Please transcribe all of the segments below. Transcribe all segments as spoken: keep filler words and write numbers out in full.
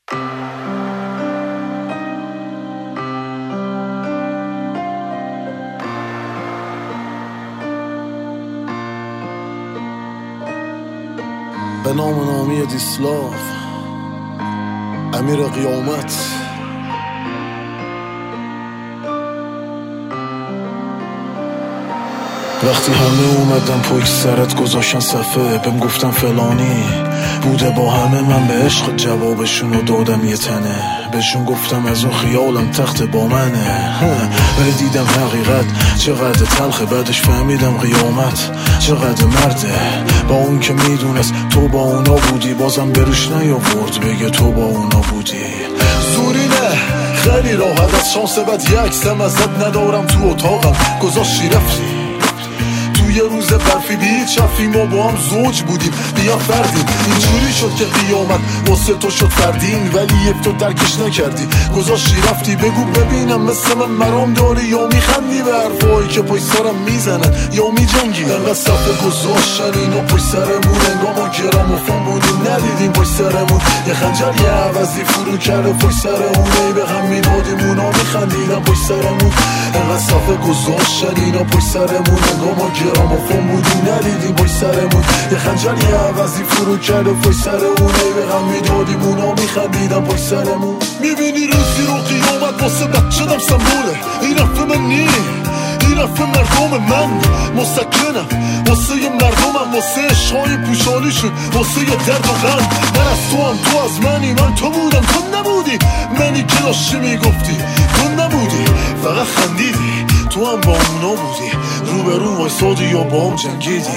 به نام نامی دیسلاف امیر قیامت. وقتی همه اومدن پشت سرت گذاشتن صفحه، بهم گفتن فلانی بوده با همه، من به عشق جوابشون رو دادم یه تنه. بهشون گفتم از اون خیالم تخت با منه، ولی دیدم حقیقت چقدر تلخه. بعدش فهمیدم قیامت چقدر مرده. با اون که میدونست تو با اونا بودی، بازم بروش نیاورد بگه تو با اونا بودی. زوری نه خیلی راحت، از شانس بد یک سم ازت ندارم تو اتاقم گذاشتی رفتی. یه روز برفی بید شفی ما با هم زوج بودیم، بیا فردیم. اینجوری شد که قیامت واسه تو شد فردین، ولی یک تو درکش نکردی گذاشتی رفتی. بگو ببینم مثل من مرام داری یا میخندی به حرفایی که پای سرم میزنن یا میجنگی؟ انقدر صفحه گذاشتن اینا پای سرمون، انگاه ما گراموفون بودیم ندیدیم پای سرمون. یه خنجر یه عوضی فرو کرده پای سرمون، ای به هم میدادیم اونا میخندیدن پای سرمون. انقدر صفحه گذاشتن اینا پای سرمون، انگاه ما گراموفون بودیم ندیدیم پای سرمون. یه خنجر یه عوضی فرو کرده پای سرمون، ای به هم میدادیم اونا میخندیدن پای سرمون. میبینی روزی رو قیامت واسه بچه‌دم سمبوله، این رفت من نی این رفت مردم من مسکنم، واسه یه مردمم، واسه عشقای پوشالیشون، واسه یه درد و غم. من از تو هم تو از منی، من تو بودم تو نبودی، منی که داشتی میگفتی تو نبودی، فقط خندیدی. تو هم با اونا بودی، رو به رو وایسادی یا با هم جنگیدی.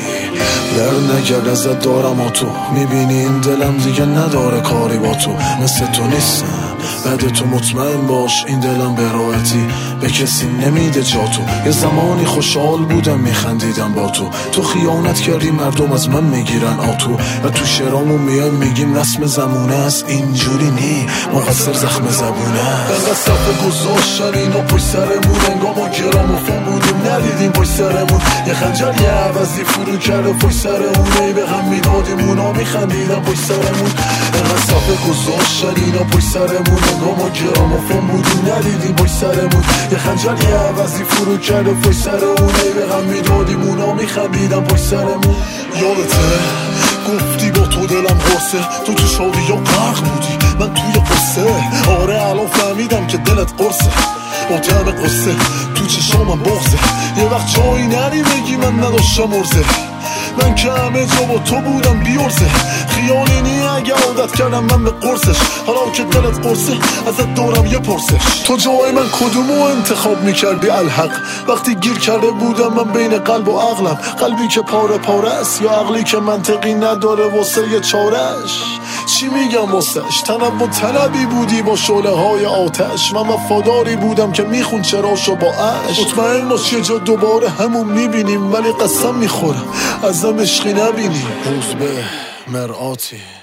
در نگرد ازت دارم و تو میبینی این دلم دیگه نداره کاری با تو، مثل تو نیستم بعد تو مطمئن باش. این دلم به راحتی به کسی نمیده جا تو. یه زمانی خوشحال بودم میخندیدم با تو، تو خیانت کردی مردم از من میگیرن آتو. و تو شعرامون میایم میگیم رسم زمونه است، اینجوری نی مقصر زخم زبونه. انقدر صفحه گذاشتن اینا پای سرمون، انگاه ما گراموفون بودیم ندیدیم پای سرمون. یه خنجر یه عوضی فرو کرده پای سرمون، ای به هم میدادیم اونا میخندیدن پای سرمون. انقدر صفحه گذاشتن اینا پای سرمون، انگاه ما گراموفون بودیم ندیدیم پای سرمون. یه خنجر یه عوضی فرو کرده پای سرمون، ای به هم میدادیم اونا میخندیدن پای سرمون. یادته گفتی با تو دلم قرصه، تو تو شادی یا غرق بودی من توی قصه. آره الان فهمیدم که دلت قرصه با طعم قصه، تو چشامم بغزه. یه وقت جایی نری بگی من نداشتم ارزه، من که همه جا با تو بودم بیارزه. خیالی نی اگه عادت کردم من به قرصش، حالا که دلت قرصه ازت دارم یه پرسش. تو جای من کدومو انتخاب میکردی الحق؟ وقتی گیر کرده بودم من بین قلب و عقلم، قلبی که پاره پاره است یا عقلی که منطقی نداره واسه یه چارش. چی میگم واسش؟ تنم و طلبی بودی با شعله های آتش، من وفاداری بودم که میخون چراشو با عشق. مطمئن باش یه جا دوباره همون میبینیم، ولی قسم میخورم ازم عشقی نبینی. روز به مرآتی